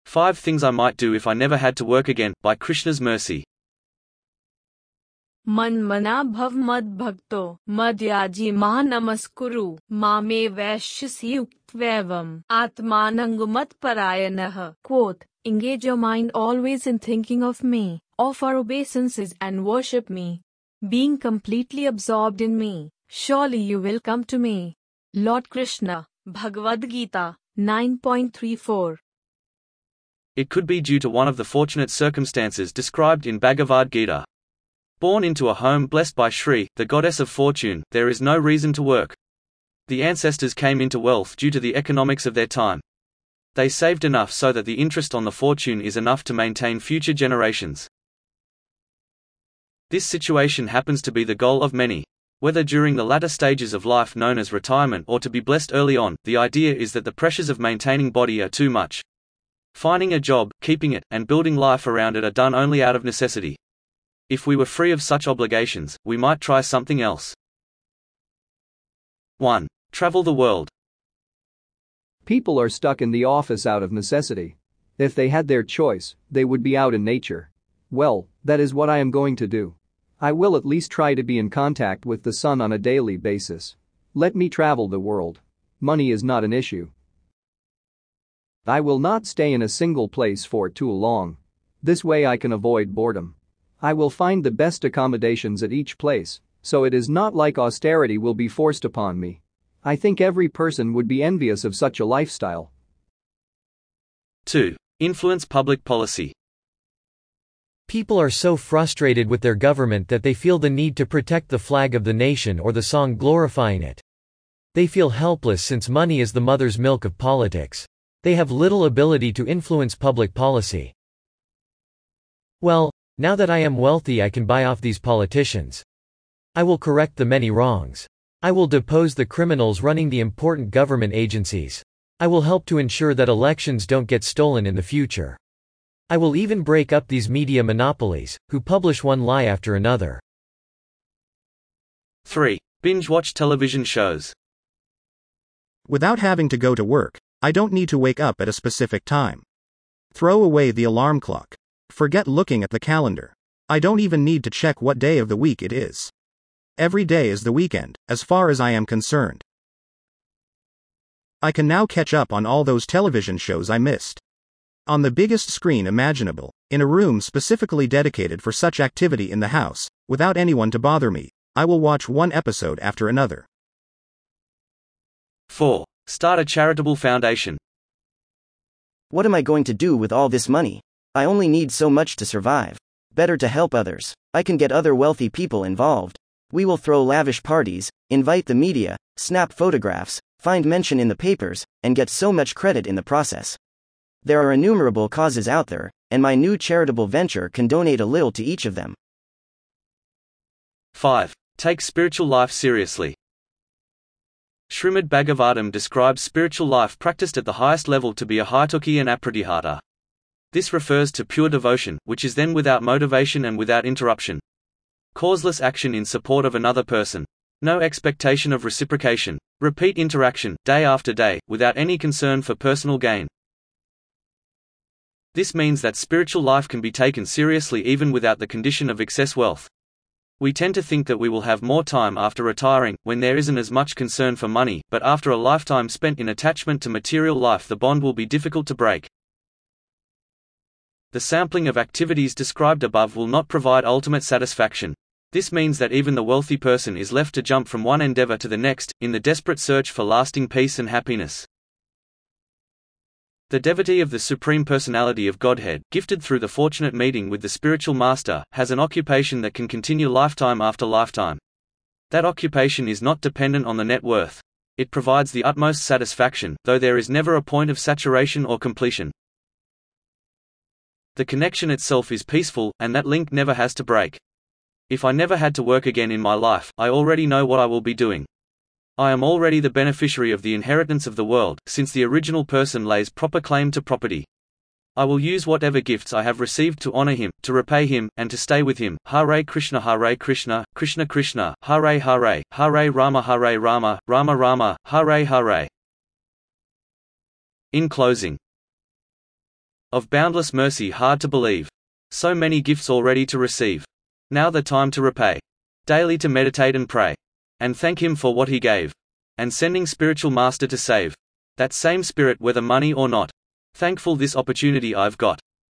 5 Things I Might Do If I Never Had to Work Again, by Krishna's Mercy. मन्मना भव मद भक्तो मद्याजी महानमस्कुरु मामे वैश्यसि युक्त्वैवम् आत्मानंगुमत parayanah. Quote, engage your mind always in thinking of me, offer obeisances and worship me. Being completely absorbed in me, surely you will come to me. Lord Krishna, Bhagavad Gita, 9.34. It could be due to one of the fortunate circumstances described in Bhagavad Gita. Born into a home blessed by Shri, the goddess of fortune, there is no reason to work. The ancestors came into wealth due to the economics of their time. They saved enough so that the interest on the fortune is enough to maintain future generations. This situation happens to be the goal of many. Whether during the latter stages of life known as retirement or to be blessed early on, the idea is that the pressures of maintaining body are too much. Finding a job, keeping it, and building life around it are done only out of necessity. If we were free of such obligations, we might try something else. 1. Travel the world. People are stuck in the office out of necessity. If they had their choice, they would be out in nature. Well, that is what I am going to do. I will at least try to be in contact with the sun on a daily basis. Let me travel the world. Money is not an issue. I will not stay in a single place for too long. This way I can avoid boredom. I will find the best accommodations at each place, so it is not like austerity will be forced upon me. I think every person would be envious of such a lifestyle. 2. Influence public policy. People are so frustrated with their government that they feel the need to protect the flag of the nation or the song glorifying it. They feel helpless since money is the mother's milk of politics. They have little ability to influence public policy. Well, now that I am wealthy, I can buy off these politicians. I will correct the many wrongs. I will depose the criminals running the important government agencies. I will help to ensure that elections don't get stolen in the future. I will even break up these media monopolies, who publish one lie after another. 3. Binge-watch television shows. Without having to go to work, I don't need to wake up at a specific time. Throw away the alarm clock. Forget looking at the calendar. I don't even need to check what day of the week it is. Every day is the weekend, as far as I am concerned. I can now catch up on all those television shows I missed. On the biggest screen imaginable, in a room specifically dedicated for such activity in the house, without anyone to bother me, I will watch one episode after another. 4. Start a charitable foundation. What am I going to do with all this money? I only need so much to survive. Better to help others. I can get other wealthy people involved. We will throw lavish parties, invite the media, snap photographs, find mention in the papers, and get so much credit in the process. There are innumerable causes out there, and my new charitable venture can donate a little to each of them. 5. Take spiritual life seriously. Srimad Bhagavatam describes spiritual life practiced at the highest level to be a haituki and apratihata. This refers to pure devotion, which is then without motivation and without interruption. Causeless action in support of another person. No expectation of reciprocation. Repeat interaction, day after day, without any concern for personal gain. This means that spiritual life can be taken seriously even without the condition of excess wealth. We tend to think that we will have more time after retiring, when there isn't as much concern for money, but after a lifetime spent in attachment to material life, the bond will be difficult to break. The sampling of activities described above will not provide ultimate satisfaction. This means that even the wealthy person is left to jump from one endeavor to the next, in the desperate search for lasting peace and happiness. The devotee of the Supreme Personality of Godhead, gifted through the fortunate meeting with the spiritual master, has an occupation that can continue lifetime after lifetime. That occupation is not dependent on the net worth. It provides the utmost satisfaction, though there is never a point of saturation or completion. The connection itself is peaceful, and that link never has to break. If I never had to work again in my life, I already know what I will be doing. I am already the beneficiary of the inheritance of the world, since the original person lays proper claim to property. I will use whatever gifts I have received to honor him, to repay him, and to stay with him. Hare Krishna, Krishna Krishna, Hare Hare, Hare Rama, Rama Rama, Hare Hare. In closing, Of boundless mercy hard to believe. So many gifts already to receive. Now the time to repay. Daily to meditate and pray. And thank Him for what He gave. And sending spiritual master to save. That same spirit whether money or not. Thankful this opportunity I've got.